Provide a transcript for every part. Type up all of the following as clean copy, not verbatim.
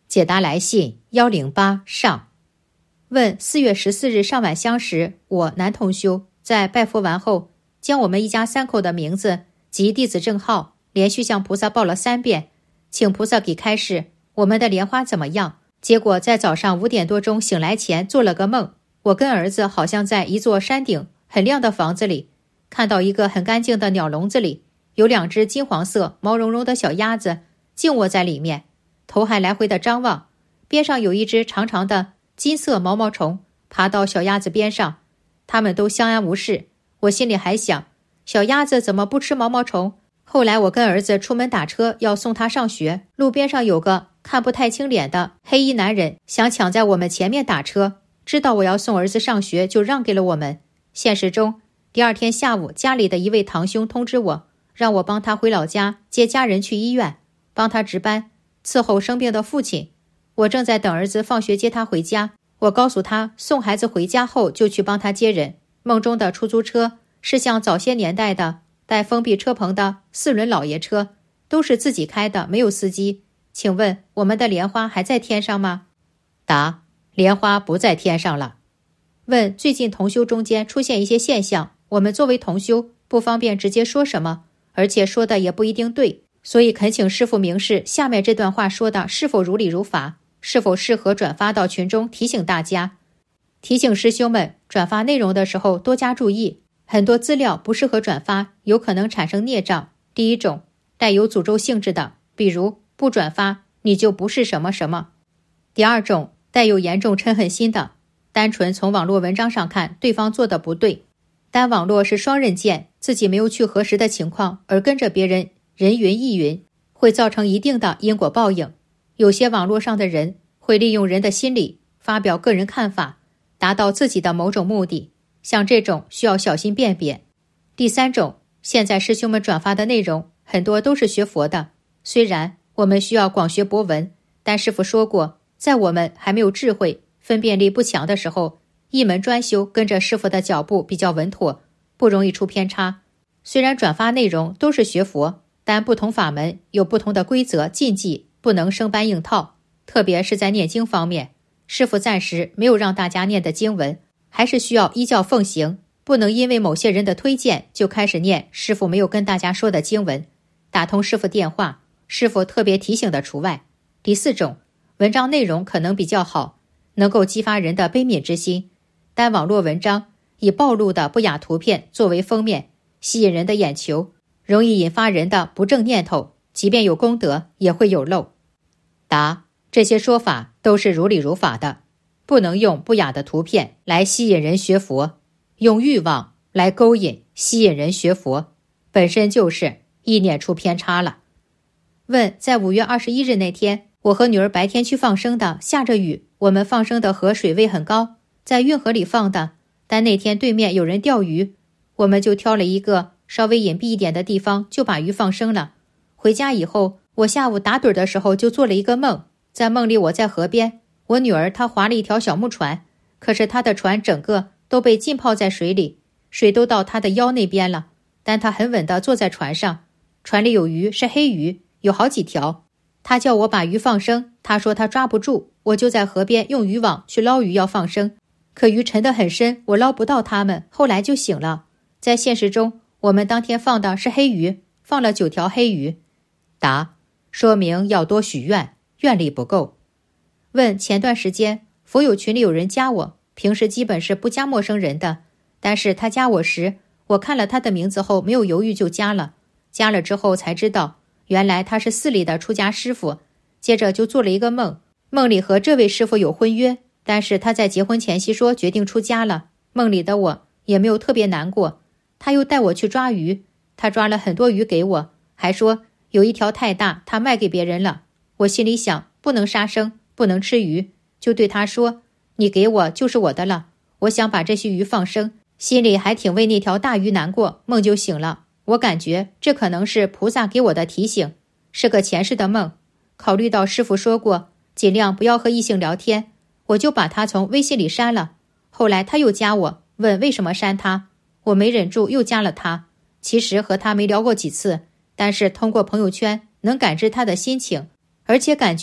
解答来信108上。问4月14日上晚香时，我男同修在拜佛完后，将我们一家3口的名字及弟子证号连续向菩萨报了3遍，请菩萨给开示我们的莲花怎么样。结果在早上5点多钟醒来前做了个梦，我跟儿子好像在一座山顶很亮的房子里，看到一个很干净的鸟笼子里有2只金黄色毛茸茸的小鸭子静卧在里面，头还来回的张望，边上有一只长长的金色毛毛虫爬到小鸭子边上，它们都相安无事。我心里还想，小鸭子怎么不吃毛毛虫？后来我跟儿子出门打车要送他上学，路边上有个看不太清脸的黑衣男人想抢在我们前面打车，知道我要送儿子上学就让给了我们。现实中第2天下午，家里的一位堂兄通知我，让我帮他回老家接家人去医院，帮他值班伺候生病的父亲。我正在等儿子放学接他回家，我告诉他送孩子回家后就去帮他接人。梦中的出租车是像早些年代的带封闭车棚的4轮老爷车，都是自己开的，没有司机。请问我们的莲花还在天上吗？答：莲花不在天上了。问最近同修中间出现一些现象，我们作为同修不方便直接说什么，而且说的也不一定对，所以恳请师父明示下面这段话说的是否如理如法，是否适合转发到群中提醒大家。提醒师兄们转发内容的时候多加注意，很多资料不适合转发，有可能产生孽障。第一种，带有诅咒性质的，比如不转发你就不是什么什么。第二种，带有严重嗔恨心的，单纯从网络文章上看对方做的不对，但网络是双刃剑，自己没有去核实的情况而跟着别人人云亦云，会造成一定的因果报应。有些网络上的人会利用人的心理发表个人看法，达到自己的某种目的，像这种需要小心辨别。第三种，现在师兄们转发的内容很多都是学佛的，虽然我们需要广学博闻，但师父说过，在我们还没有智慧分辨力不强的时候，一门专修跟着师父的脚步比较稳妥，不容易出偏差。虽然转发内容都是学佛，但不同法门有不同的规则禁忌，不能生搬硬套。特别是在念经方面，师父暂时没有让大家念的经文，还是需要依教奉行，不能因为某些人的推荐就开始念师父没有跟大家说的经文。打通师父电话，师父特别提醒的除外。第四种，文章内容可能比较好，能够激发人的悲悯之心，但网络文章以暴露的不雅图片作为封面，吸引人的眼球，容易引发人的不正念头，即便有功德也会有漏。答：这些说法都是如理如法的，不能用不雅的图片来吸引人学佛，用欲望来勾引吸引人学佛，本身就是意念出偏差了。问，在5月21日那天，我和女儿白天去放生的，下着雨，我们放生的河水位很高，在运河里放的，但那天对面有人钓鱼，我们就挑了一个稍微隐蔽一点的地方就把鱼放生了。回家以后，我下午打盹的时候就做了一个梦，在梦里我在河边，我女儿她划了一条小木船，可是她的船整个都被浸泡在水里，水都到她的腰那边了，但她很稳地坐在船上，船里有鱼，是黑鱼，有好几条。她叫我把鱼放生，她说她抓不住，我就在河边用渔网去捞鱼要放生，可鱼沉得很深，我捞不到它们，后来就醒了。在现实中，我们当天放的是黑鱼，放了9条黑鱼。答：说明要多许愿，愿力不够。问，前段时间佛友群里有人加我，平时基本是不加陌生人的，但是他加我时，我看了他的名字后没有犹豫就加了，加了之后才知道原来他是寺里的出家师傅，接着就做了一个梦，梦里和这位师傅有婚约，但是他在结婚前夕说决定出家了，梦里的我也没有特别难过。他又带我去抓鱼，他抓了很多鱼给我，还说有一条太大，他卖给别人了。我心里想，不能杀生，不能吃鱼，就对他说，你给我就是我的了。我想把这些鱼放生，心里还挺为那条大鱼难过，梦就醒了。我感觉这可能是菩萨给我的提醒，是个前世的梦。考虑到师父说过尽量不要和异性聊天，我就把他从微信里删了。后来他又加我，问为什么删他，我没忍住又加了他。其实和他没聊过几次，但是通过朋友圈能感知他的心情，而且感觉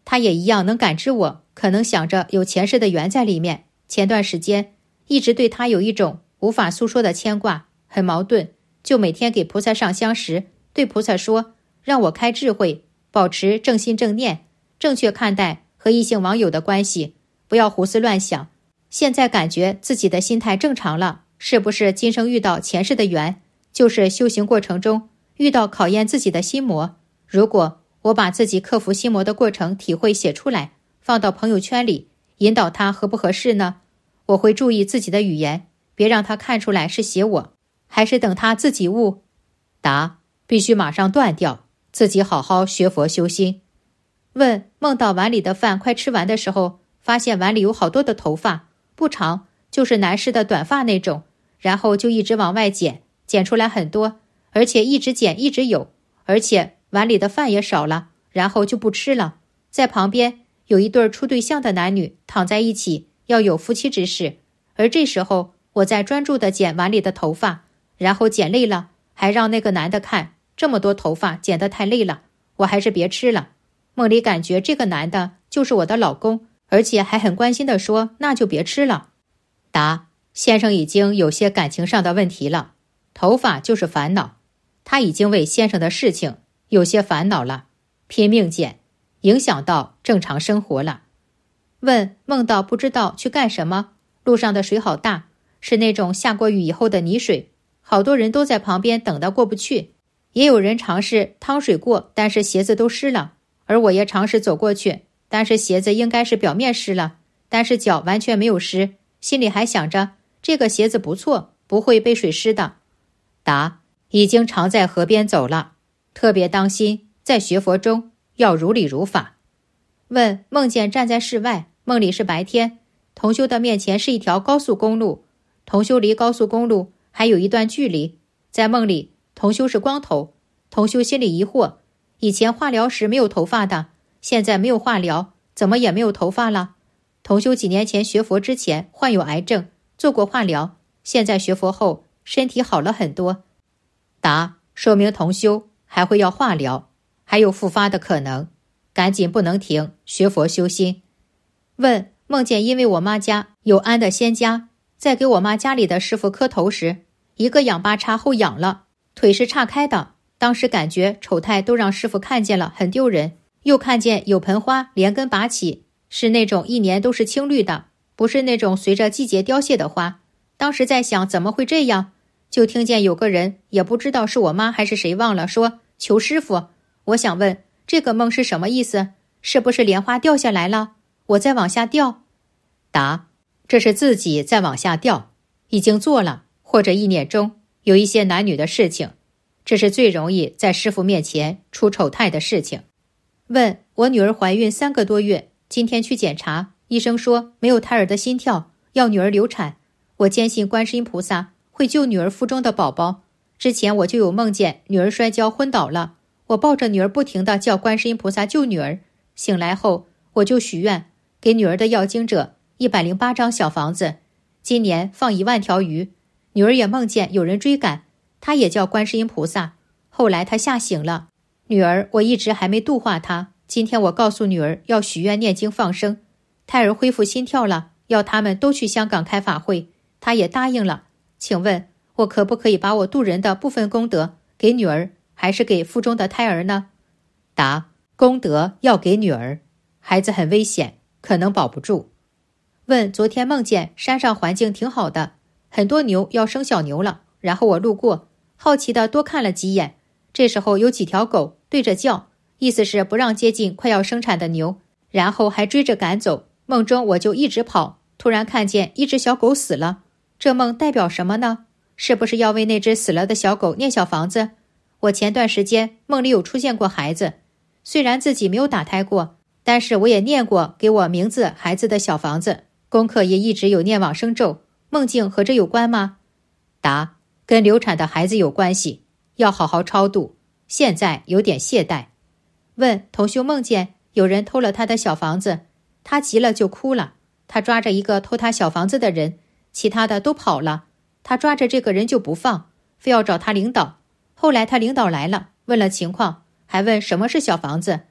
他也一样能感知我，可能想着有前世的缘在里面。前段时间一直对他有一种无法诉说的牵挂，很矛盾，就每天给菩萨上香时，对菩萨说，让我开智慧，保持正心正念，正确看待和异性网友的关系，不要胡思乱想。现在感觉自己的心态正常了，是不是今生遇到前世的缘，就是修行过程中遇到考验自己的心魔？如果我把自己克服心魔的过程体会写出来，放到朋友圈里，引导他合不合适呢？我会注意自己的语言，别让他看出来是写我，还是等他自己悟？答：必须马上断掉，自己好好学佛修心。问：梦到碗里的饭快吃完的时候，发现碗里有好多的头发，不长，就是男士的短发那种，然后就一直往外捡，捡出来很多，而且一直捡一直有，而且碗里的饭也少了，然后就不吃了。在旁边有一对处对象的男女躺在一起，要有夫妻之事，而这时候我在专注地捡碗里的头发，然后捡累了，还让那个男的看，这么多头发捡得太累了，我还是别吃了。梦里感觉这个男的就是我的老公，而且还很关心地说，那就别吃了。答：先生已经有些感情上的问题了，头发就是烦恼，他已经为先生的事情有些烦恼了，拼命捡，影响到正常生活了。问：梦到不知道去干什么，路上的水好大，是那种下过雨以后的泥水，好多人都在旁边等得过不去，也有人尝试趟水过，但是鞋子都湿了，而我也尝试走过去，但是鞋子应该是表面湿了，但是脚完全没有湿，心里还想着这个鞋子不错，不会被水湿的。答：已经常在河边走了，特别当心，在学佛中要如理如法。问：梦见站在室外，梦里是白天，同修的面前是一条高速公路，同修离高速公路还有一段距离，在梦里同修是光头，同修心里疑惑，以前化疗时没有头发的，现在没有化疗，怎么也没有头发了？同修几年前学佛之前患有癌症，做过化疗，现在学佛后身体好了很多。答：说明同修还会要化疗，还有复发的可能，赶紧不能停，学佛修心。问：梦见因为我妈家有安的仙家，在给我妈家里的师傅磕头时，一个仰八叉后仰了，腿是岔开的，当时感觉丑态都让师傅看见了，很丢人。又看见有盆花连根拔起，是那种一年都是青绿的，不是那种随着季节凋谢的花。当时在想怎么会这样，就听见有个人，也不知道是我妈还是谁忘了，说求师傅。我想问这个梦是什么意思，是不是莲花掉下来了，我再往下掉？答：这是自己在往下掉，已经做了，或者意念中有一些男女的事情，这是最容易在师父面前出丑态的事情。问：我女儿怀孕3个多月，今天去检查，医生说没有胎儿的心跳，要女儿流产。我坚信观世音菩萨会救女儿腹中的宝宝。之前我就有梦见女儿摔跤昏倒了，我抱着女儿不停地叫观世音菩萨救女儿。醒来后我就许愿，给女儿的要经者108张小房子，今年放1万条鱼。女儿也梦见有人追赶，她也叫观世音菩萨。后来她吓醒了，女儿我一直还没度化她。今天我告诉女儿要许愿念经放生，胎儿恢复心跳了，要他们都去香港开法会，她也答应了。请问我可不可以把我渡人的部分功德给女儿，还是给腹中的胎儿呢？答：功德要给女儿，孩子很危险，可能保不住。问：昨天梦见山上环境挺好的，很多牛要生小牛了，然后我路过，好奇的多看了几眼，这时候有几条狗对着叫，意思是不让接近快要生产的牛，然后还追着赶走。梦中我就一直跑，突然看见一只小狗死了，这梦代表什么呢？是不是要为那只死了的小狗念小房子？我前段时间梦里有出现过孩子，虽然自己没有打胎过，但是我也念过给我名字孩子的小房子，功课也一直有念往生咒，梦境和这有关吗？答：跟流产的孩子有关系，要好好超度，现在有点懈怠。问：同修梦见有人偷了他的小房子，他急了就哭了，他抓着一个偷他小房子的人，其他的都跑了，他抓着这个人就不放，非要找他领导。后来他领导来了，问了情况，还问什么是小房子。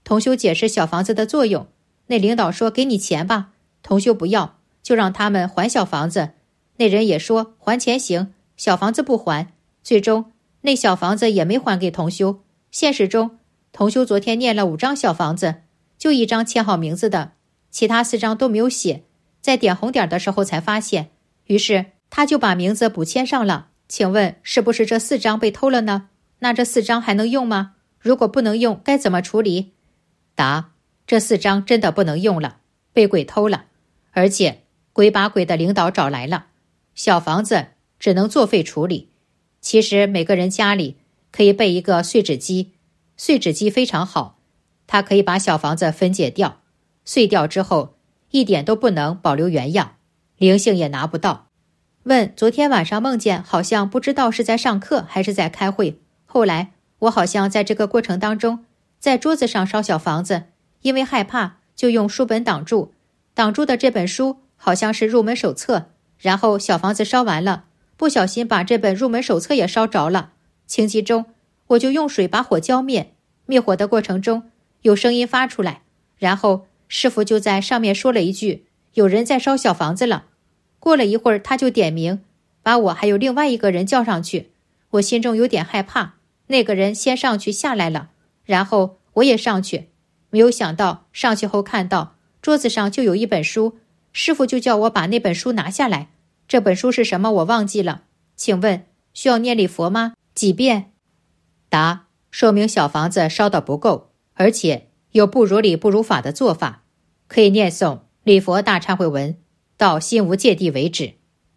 同修解释小房子的作用，那领导说给你钱吧，同修不要，就让他们还小房子。那人也说还钱行，小房子不还。最终那小房子也没还给同修。现实中，同修昨天念了5张小房子，就1张签好名字的，其他4张都没有写，在点红点的时候才发现，于是他就把名字补签上了。请问是不是这4张被偷了呢？那这4张还能用吗？如果不能用，该怎么处理？答：这4张真的不能用了，被鬼偷了，而且鬼把鬼的领导找来了，小房子只能作废处理。其实每个人家里可以备一个碎纸机，碎纸机非常好，它可以把小房子分解掉，碎掉之后一点都不能保留原样，灵性也拿不到。问：昨天晚上梦见好像不知道是在上课还是在开会，后来我好像在这个过程当中在桌子上烧小房子，因为害怕就用书本挡住的这本书好像是入门手册，然后小房子烧完了，不小心把这本入门手册也烧着了。情急中我就用水把火浇灭，灭火的过程中有声音发出来，然后师父就在上面说了一句有人在烧小房子了。过了一会儿他就点名把我还有另外一个人叫上去，我心中有点害怕，那个人先上去下来了，然后我也上去，没有想到上去后看到桌子上就有一本书，师父就叫我把那本书拿下来。这本书是什么我忘记了，请问需要念礼佛吗？几遍？答：说明小房子烧得不够，而且有不如理不如法的做法，可以念诵礼佛大忏悔文到心无芥蒂为止。